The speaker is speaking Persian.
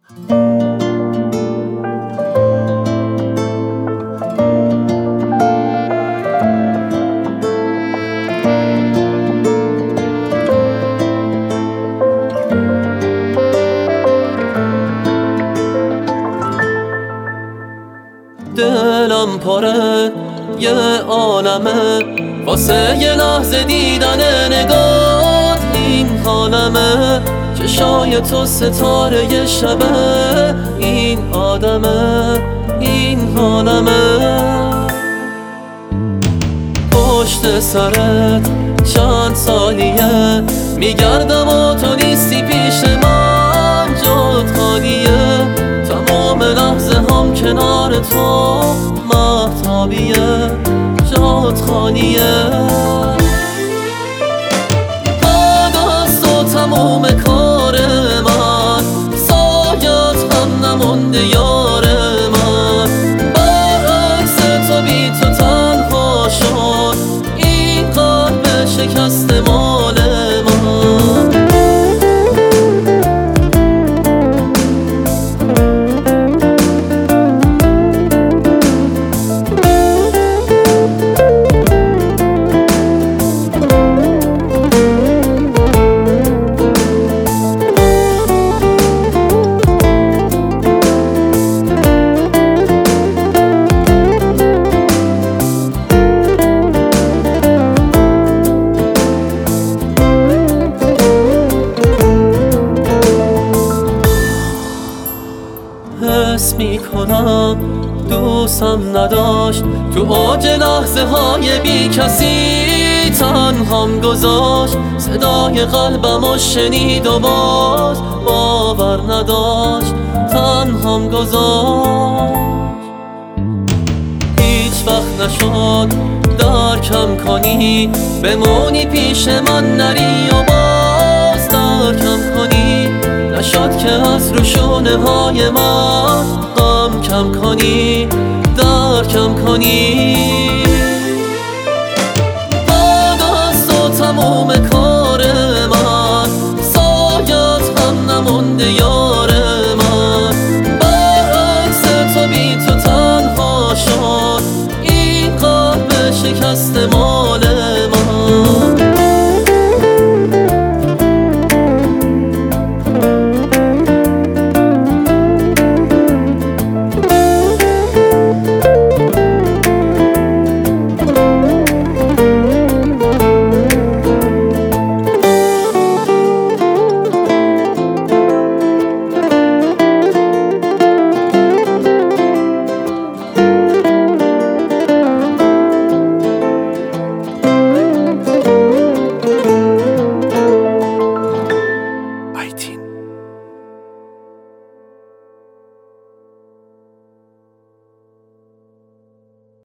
دلم پره یه عالمه واسه یه لحظه دیدن نگات، این حالمه چشای تو ستاره یه شبه، این آدمه این حالمه. پشت سرت چند سالیه میگردم و تو نیستی پیش من، جات خالیه تمام لحظه هم کنار تو مهتابیه، جات خالیه. بعد از تو تموم کار من، سایت هم نمونده یار من، برعکس تو بی تو تنها شد این قلب شکست مال من. حس میکنم دوستم نداشت، تو اوج لحظه های بی کسی تنهام گذاشت، صدای قلبمو شنید و باور نداشت تنهام گذاشت. هیچ وقت نشد درکم کنی، بمونی پیش من نری و باز درکم کنی، نشد که از رو شونه های من غم کم کنی درکم کنی.